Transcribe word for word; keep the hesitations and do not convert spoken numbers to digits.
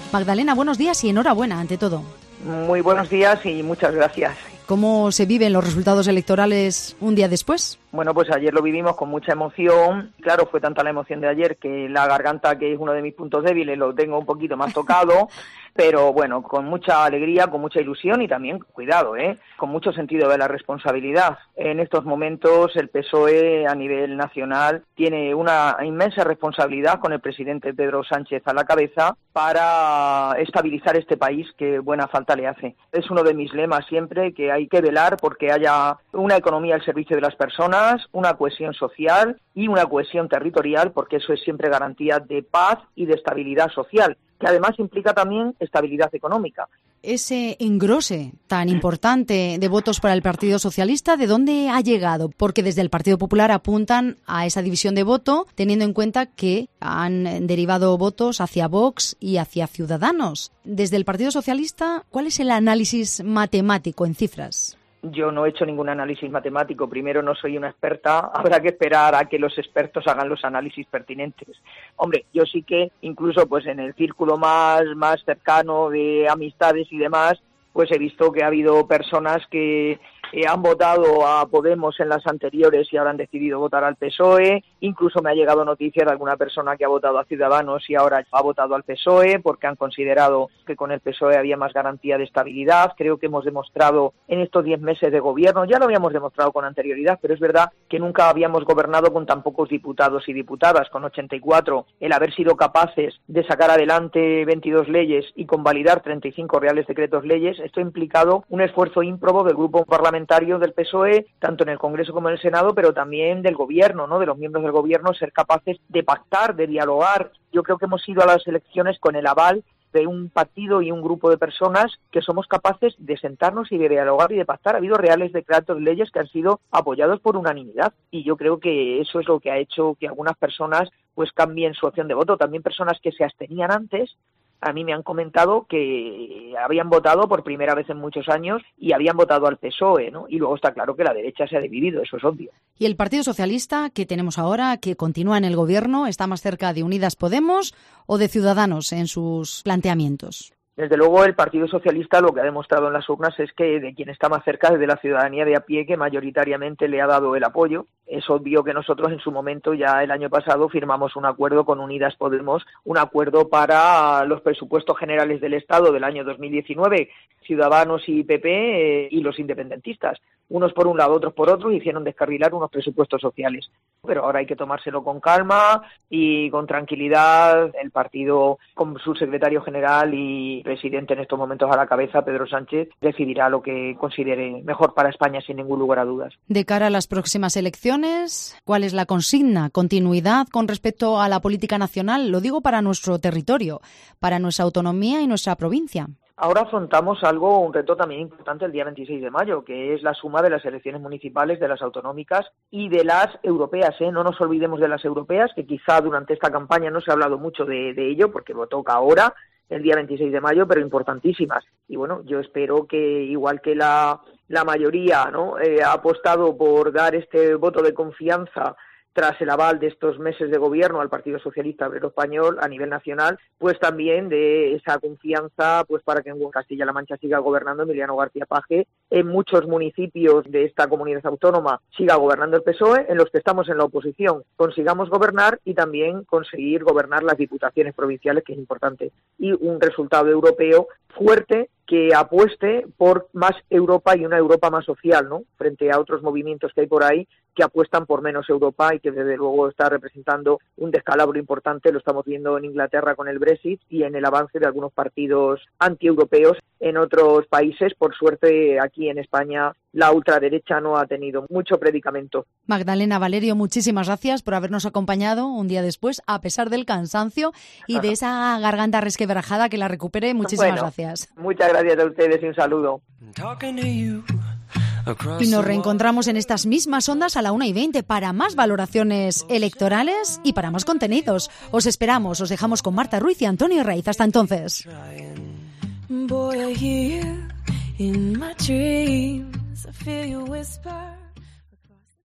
Magdalena, buenos días y enhorabuena ante todo. Muy buenos días y muchas gracias. ¿Cómo se viven los resultados electorales un día después? Bueno, pues ayer lo vivimos con mucha emoción. Claro, fue tanta la emoción de ayer que la garganta, que es uno de mis puntos débiles, lo tengo un poquito más tocado. Pero bueno, con mucha alegría, con mucha ilusión y también, cuidado, ¿eh? con mucho sentido de la responsabilidad. En estos momentos el P S O E a nivel nacional tiene una inmensa responsabilidad con el presidente Pedro Sánchez a la cabeza para estabilizar este país que buena falta le hace. Es uno de mis lemas siempre, que hay que velar porque haya una economía al servicio de las personas, una cohesión social y una cohesión territorial, porque eso es siempre garantía de paz y de estabilidad social, que además implica también estabilidad económica. Ese engrose tan importante de votos para el Partido Socialista, ¿de dónde ha llegado? Porque desde el Partido Popular apuntan a esa división de voto, teniendo en cuenta que han derivado votos hacia Vox y hacia Ciudadanos. Desde el Partido Socialista, ¿cuál es el análisis matemático en cifras? Yo no he hecho ningún análisis matemático. Primero, no soy una experta. Habrá que esperar a que los expertos hagan los análisis pertinentes. Hombre, yo sí que, incluso pues en el círculo más, más cercano de amistades y demás, pues he visto que ha habido personas que eh, han votado a Podemos en las anteriores y ahora han decidido votar al P S O E. Incluso me ha llegado noticia de alguna persona que ha votado a Ciudadanos y ahora ha votado al P S O E porque han considerado que con el P S O E había más garantía de estabilidad. Creo que hemos demostrado en estos diez meses de gobierno, ya lo habíamos demostrado con anterioridad, pero es verdad que nunca habíamos gobernado con tan pocos diputados y diputadas, con ochenta y cuatro, el haber sido capaces de sacar adelante veintidós leyes y convalidar treinta y cinco reales decretos leyes. Esto ha implicado un esfuerzo ímprobo del grupo parlamentario del P S O E, tanto en el Congreso como en el Senado, pero también del Gobierno, ¿no? De los miembros del Gobierno, ser capaces de pactar, de dialogar. Yo creo que hemos ido a las elecciones con el aval de un partido y un grupo de personas que somos capaces de sentarnos y de dialogar y de pactar. Ha habido reales decretos de leyes que han sido apoyados por unanimidad y yo creo que eso es lo que ha hecho que algunas personas pues cambien su opción de voto. También personas que se abstenían antes, a mí me han comentado que habían votado por primera vez en muchos años y habían votado al P S O E, ¿no? Y luego está claro que la derecha se ha dividido, eso es obvio. ¿Y el Partido Socialista que tenemos ahora, que continúa en el gobierno, está más cerca de Unidas Podemos o de Ciudadanos en sus planteamientos? Desde luego el Partido Socialista lo que ha demostrado en las urnas es que de quien está más cerca es de la ciudadanía de a pie, que mayoritariamente le ha dado el apoyo. Es obvio que nosotros en su momento, ya el año pasado, firmamos un acuerdo con Unidas Podemos, un acuerdo para los presupuestos generales del Estado del año dos mil diecinueve, Ciudadanos y P P eh, y los independentistas. Unos por un lado, otros por otro, hicieron descarrilar unos presupuestos sociales. Pero ahora hay que tomárselo con calma y con tranquilidad. El partido, con su secretario general y presidente en estos momentos a la cabeza, Pedro Sánchez, decidirá lo que considere mejor para España sin ningún lugar a dudas. De cara a las próximas elecciones, ¿cuál es la consigna? ¿Continuidad con respecto a la política nacional? Lo digo para nuestro territorio, para nuestra autonomía y nuestra provincia. Ahora afrontamos algo, un reto también importante el día veintiséis de mayo, que es la suma de las elecciones municipales, de las autonómicas y de las europeas, ¿eh? No nos olvidemos de las europeas, que quizá durante esta campaña no se ha hablado mucho de, de ello, porque lo toca ahora, el día veintiséis de mayo, pero importantísimas. Y bueno, yo espero que, igual que la, la mayoría, ¿no? eh, ha apostado por dar este voto de confianza tras el aval de estos meses de gobierno al Partido Socialista Obrero Español a nivel nacional, pues también de esa confianza pues para que en Castilla-La Mancha siga gobernando Emiliano García Paje, en muchos municipios de esta comunidad autónoma siga gobernando el P S O E, en los que estamos en la oposición consigamos gobernar y también conseguir gobernar las diputaciones provinciales, que es importante, y un resultado europeo fuerte que apueste por más Europa y una Europa más social, ¿no? Frente a otros movimientos que hay por ahí que apuestan por menos Europa y que desde luego está representando un descalabro importante. Lo estamos viendo en Inglaterra con el Brexit y en el avance de algunos partidos antieuropeos en otros países. Por suerte, aquí en España la ultraderecha no ha tenido mucho predicamento. Magdalena, Valerio, muchísimas gracias por habernos acompañado un día después, a pesar del cansancio y de esa garganta resquebrajada, que la recupere. Muchísimas bueno, gracias. Muchas gracias a ustedes y un saludo. Y nos reencontramos en estas mismas ondas a la una y veinte para más valoraciones electorales y para más contenidos. Os esperamos, os dejamos con Marta Ruiz y Antonio Raiz. Hasta entonces. Boy, I hear in my dreams, I feel you whisper.